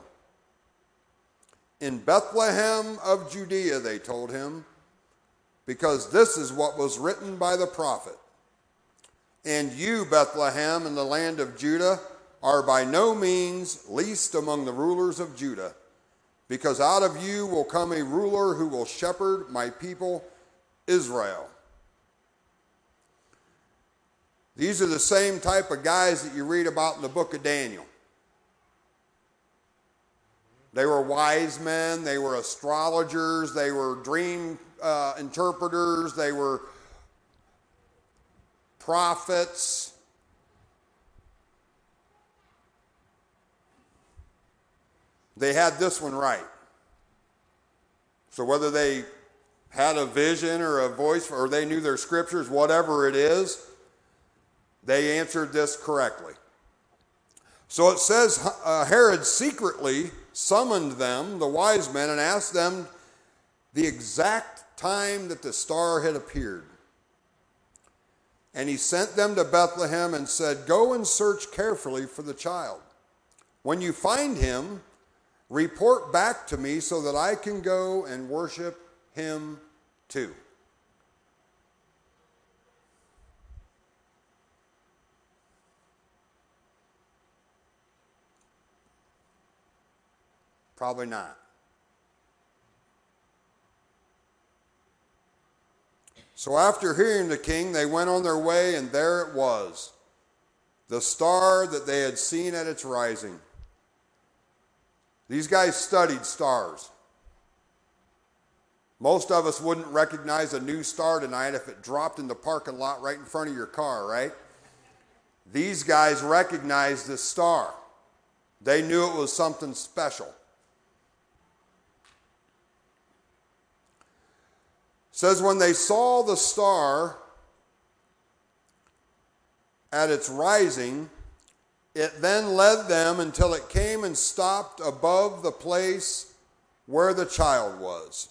In Bethlehem of Judea, they told him, because this is what was written by the prophet. And you, Bethlehem, in the land of Judah, are by no means least among the rulers of Judah, because out of you will come a ruler who will shepherd my people Israel. These are the same type of guys that you read about in the book of Daniel. They were wise men, they were astrologers, they were dream uh, interpreters, they were prophets. They had this one right. So whether they had a vision or a voice or they knew their scriptures, whatever it is, they answered this correctly. So it says uh, Herod secretly summoned them, the wise men, and asked them the exact time that the star had appeared. And he sent them to Bethlehem and said, "Go and search carefully for the child. When you find him, report back to me so that I can go and worship him too." Probably not. So after hearing the king, they went on their way, and there it was, the star that they had seen at its rising. These guys studied stars. Most of us wouldn't recognize a new star tonight if it dropped in the parking lot right in front of your car, right? These guys recognized this star. They knew it was something special. It says, when they saw the star at its rising, it then led them until it came and stopped above the place where the child was.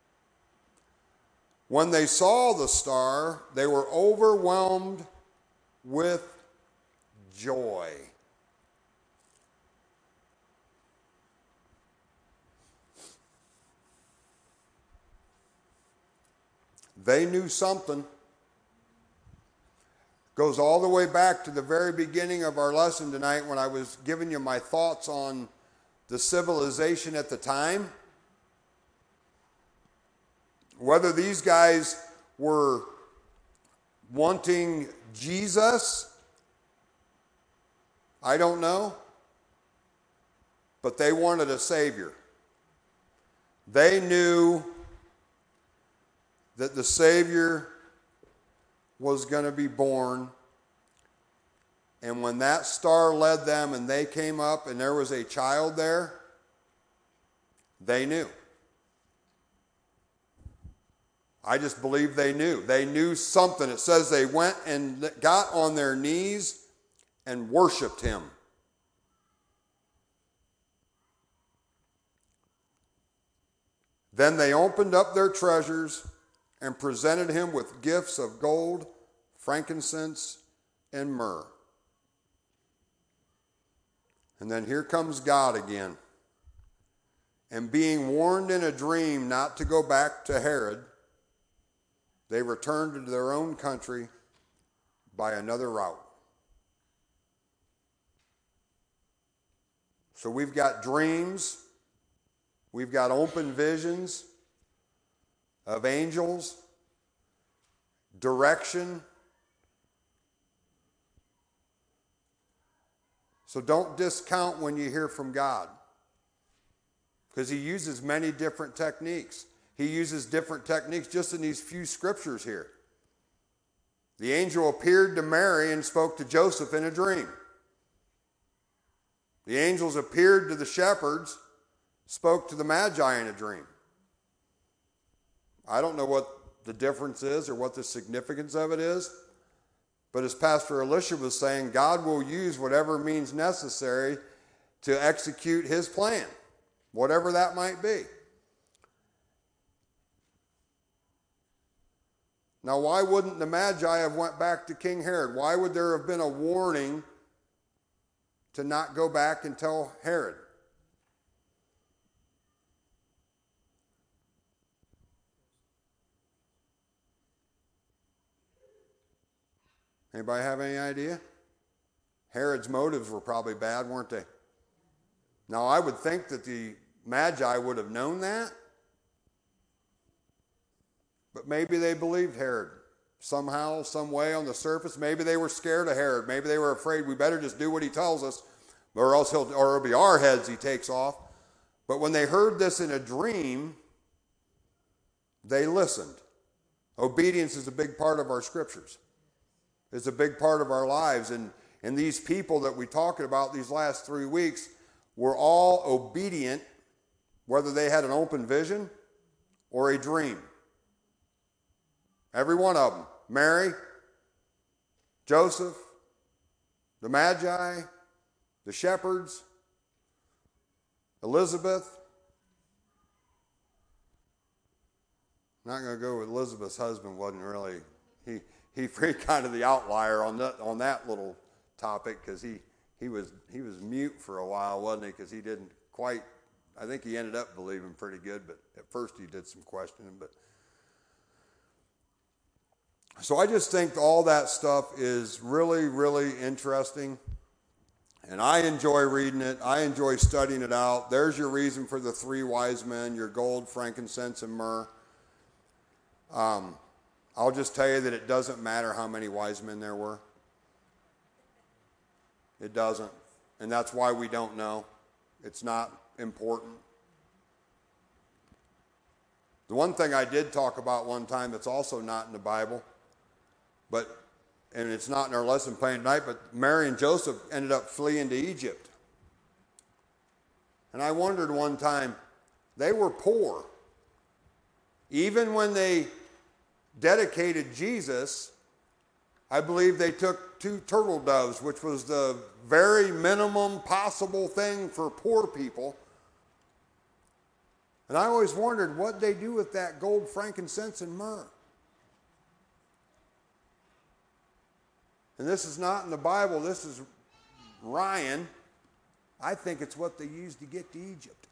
When they saw the star, they were overwhelmed with joy. They knew something. Goes all the way back to the very beginning of our lesson tonight when I was giving you my thoughts on the civilization at the time. Whether these guys were wanting Jesus, I don't know. But they wanted a Savior. They knew that the Savior was going to be born. And when that star led them and they came up and there was a child there, they knew. I just believe they knew. They knew something. It says they went and got on their knees and worshiped him. Then they opened up their treasures and presented him with gifts of gold, frankincense, and myrrh. And then here comes God again. And being warned in a dream not to go back to Herod, they returned to their own country by another route. So we've got dreams, we've got open visions of angels, direction. So don't discount when you hear from God, because he uses many different techniques. He uses different techniques just in these few scriptures here. The angel appeared to Mary and spoke to Joseph in a dream. The angels appeared to the shepherds, spoke to the Magi in a dream. I don't know what the difference is or what the significance of it is, but as Pastor Alicia was saying, God will use whatever means necessary to execute his plan, whatever that might be. Now, why wouldn't the Magi have went back to King Herod? Why would there have been a warning to not go back and tell Herod? Anybody have any idea? Herod's motives were probably bad, weren't they? Now, I would think that the Magi would have known that, but maybe they believed Herod somehow, some way on the surface. Maybe they were scared of Herod. Maybe they were afraid we better just do what he tells us, or else he'll, or it'll be our heads he takes off. But when they heard this in a dream, they listened. Obedience is a big part of our scriptures. It's a big part of our lives. And, and these people that we talked about these last three weeks were all obedient, whether they had an open vision or a dream. Every one of them. Mary, Joseph, the Magi, the shepherds, Elizabeth. I'm not going to go with Elizabeth's husband. Wasn't really he he kind of the outlier on that on that little topic because he he was he was mute for a while, wasn't he? Because he didn't quite. I think he ended up believing pretty good, but at first he did some questioning. But so I just think all that stuff is really, really interesting. And I enjoy reading it. I enjoy studying it out. There's your reason for the three wise men, your gold, frankincense, and myrrh. Um, I'll just tell you that it doesn't matter how many wise men there were. It doesn't. And that's why we don't know. It's not important. The one thing I did talk about one time that's also not in the Bible, but and it's not in our lesson plan tonight, but Mary and Joseph ended up fleeing to Egypt. And I wondered one time, they were poor. Even when they dedicated Jesus, I believe they took two turtle doves, which was the very minimum possible thing for poor people. And I always wondered what they do with that gold, frankincense, and myrrh. And this is not in the Bible. This is Ryan. I think it's what they used to get to Egypt.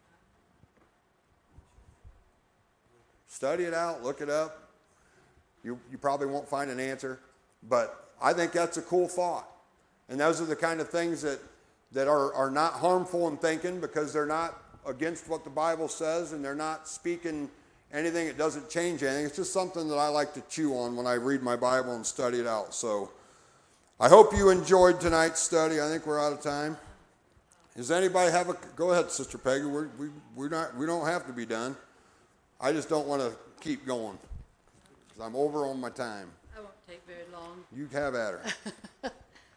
Study it out. Look it up. You, you probably won't find an answer. But I think that's a cool thought. And those are the kind of things that, that are, are not harmful in thinking because they're not against what the Bible says and they're not speaking anything. It doesn't change anything. It's just something that I like to chew on when I read my Bible and study it out. So I hope you enjoyed tonight's study. I think we're out of time. Does anybody have a... Go ahead, Sister Peggy. We're, we, we're not, we don't have to be done. I just don't want to keep going because I'm over on my time. I won't take very long. You have at her.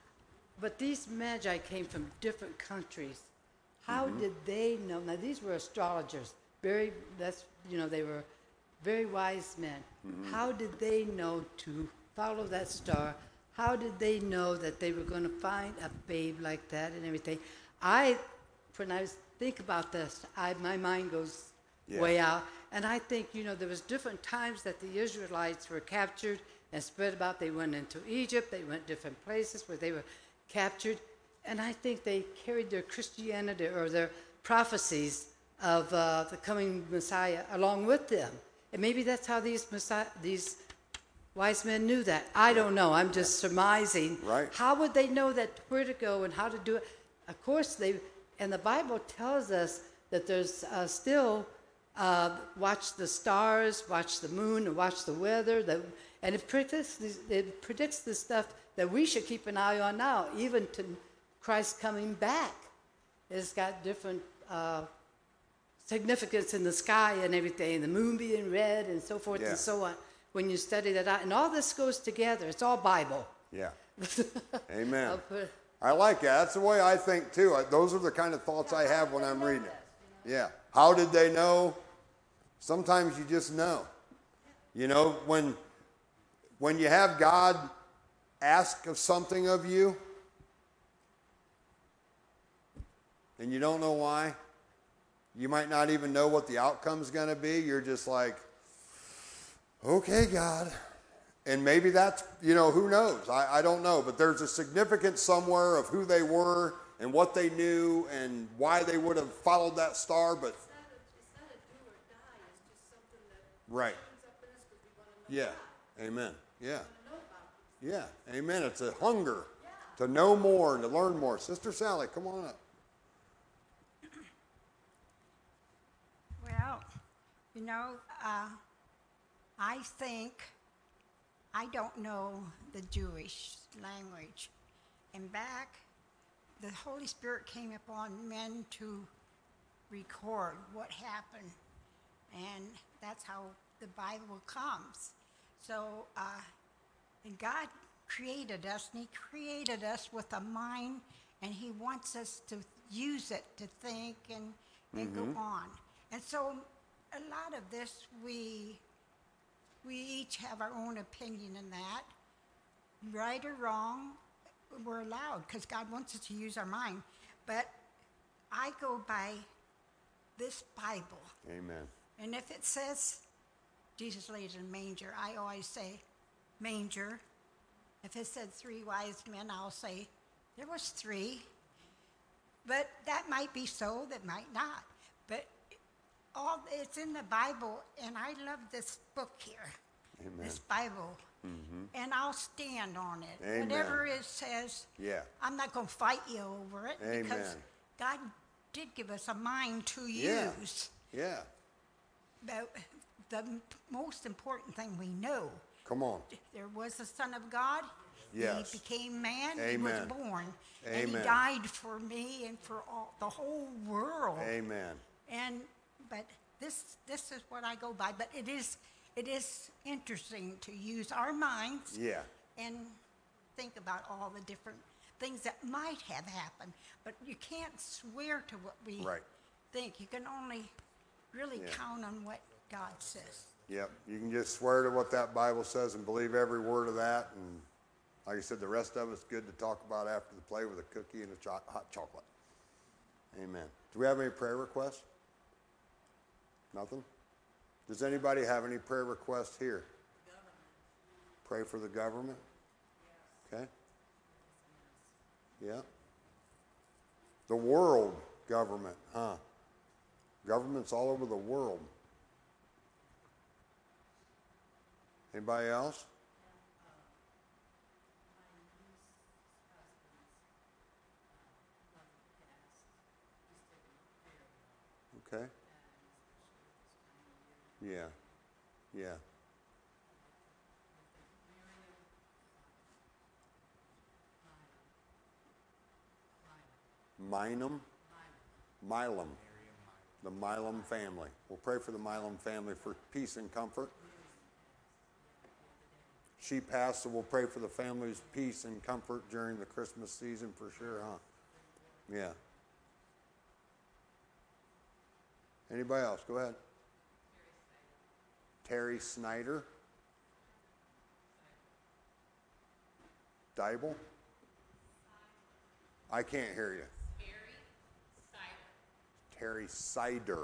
But these magi came from different countries. How mm-hmm. did they know? Now, these were astrologers. Very, that's, you know, they were very wise men. Mm-hmm. How did they know to follow that star? How did they know that they were going to find a babe like that and everything? I, when I think about this, I, my mind goes yeah. way out. And I think, you know, there was different times that the Israelites were captured and spread about. They went into Egypt. They went different places where they were captured. And I think they carried their Christianity or their prophecies of uh, the coming Messiah along with them. And maybe that's how these Messiah, these wise men knew that. I don't know. I'm just surmising. Right. How would they know that where to go and how to do it? Of course, they. And the Bible tells us that there's uh, still uh, watch the stars, watch the moon, and watch the weather. The, and it predicts it predicts the stuff that we should keep an eye on now, even to Christ coming back. It's got different uh, significance in the sky and everything, the moon being red and so forth yeah. and so on. When you study that out, and all this goes together. It's all Bible. Yeah. Amen. Put, I like that. That's the way I think too. I, those are the kind of thoughts I have when I'm reading it. Yeah. How did they know? Sometimes you just know. You know, when when you have God ask of something of you, and you don't know why, you might not even know what the outcome's going to be. You're just like, okay, God. And maybe that's, you know, who knows? I, I don't know. But there's a significance somewhere of who they were and what they knew and why they would have followed that star. But it's not a, it's not a do or die. It's just something that right. comes up in us because we want to know Yeah. about. Amen. Yeah. We want to know about it. Yeah. Amen. It's a hunger Yeah. to know more and to learn more. Sister Sally, come on up. Well, you know, uh, I think I don't know the Jewish language. And back, the Holy Spirit came upon men to record what happened. And that's how the Bible comes. So, uh, and God created us, and he created us with a mind, and he wants us to use it to think and, and mm-hmm. go on. And so a lot of this, we we each have our own opinion in that. Right or wrong, we're allowed, because God wants us to use our mind. But I go by this Bible. Amen. And if it says Jesus lays in a manger, I always say manger. If it said three wise men, I'll say there was three. But that might be so, that might not. But all it's in the Bible, and I love this book here, Amen. this Bible. Mm-hmm. And I'll stand on it. Amen. Whatever it says, Yeah. I'm not going to fight you over it. Amen. Because God did give us a mind to Yeah. use. Yeah. But the m- most important thing we know, Come on. there was a Son of God. Yes. He became man. Amen. He was born. And he Amen. died for me and for all, the whole world. Amen. And but this this is what I go by. But it is it is interesting to use our minds Yeah. and think about all the different things that might have happened. But you can't swear to what we Right. think. You can only really Yeah. count on what God says. Yep. You can just swear to what that Bible says and believe every word of that. And like I said, the rest of it's good to talk about after the play with a cookie and a cho- hot chocolate. Amen. Do we have any prayer requests? Nothing? Does anybody have any prayer requests here? Pray for the government? Okay. Yeah. The world government, huh? Governments all over the world. Anybody else? Okay. Yeah. Yeah. Milam? Milam. The Milam family. We'll pray for the Milam family for peace and comfort. She passed, so we'll pray for the family's peace and comfort during the Christmas season for sure, huh? Yeah. Anybody else? Go ahead. Terry Snyder. Dibble? I can't hear you. Terry Sider.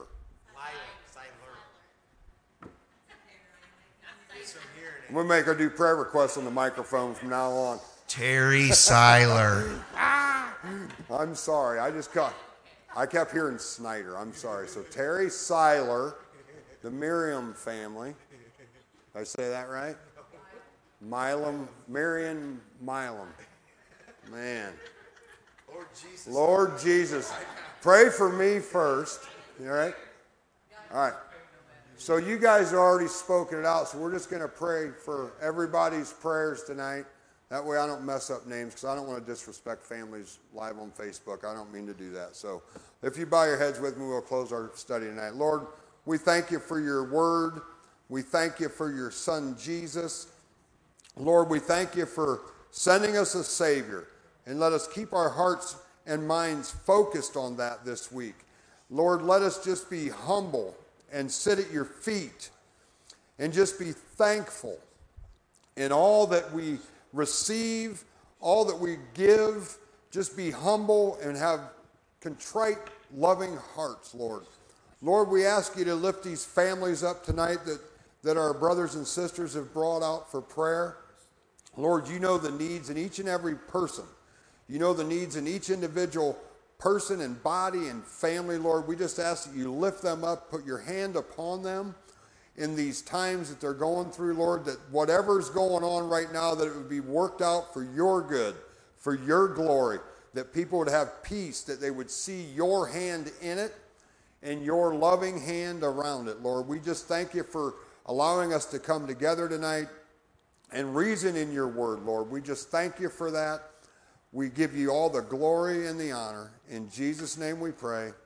We'll make her do prayer requests on the microphone from now on. Terry Seiler. I'm sorry. I just got, I kept hearing Snyder. I'm sorry. So Terry Seiler, the Miriam family. Did I say that right? Milam, Marion Milam. Man. Lord Jesus. Lord Jesus. Pray for me first. You all right? All right. So you guys have already spoken it out, so we're just going to pray for everybody's prayers tonight. That way I don't mess up names because I don't want to disrespect families live on Facebook. I don't mean to do that. So if you bow your heads with me, we'll close our study tonight. Lord, we thank you for your word. We thank you for your son, Jesus. Lord, we thank you for sending us a Savior. And let us keep our hearts and minds focused on that this week. Lord, let us just be humble and sit at your feet and just be thankful in all that we receive, all that we give. Just be humble and have contrite, loving hearts, Lord. Lord, we ask you to lift these families up tonight that, that our brothers and sisters have brought out for prayer. Lord, you know the needs in each and every person. You know the needs in each individual person and body and family, Lord. We just ask that you lift them up, put your hand upon them in these times that they're going through, Lord, that whatever's going on right now, that it would be worked out for your good, for your glory, that people would have peace, that they would see your hand in it and your loving hand around it, Lord. We just thank you for allowing us to come together tonight and reason in your word, Lord. We just thank you for that. We give you all the glory and the honor. In Jesus' name we pray.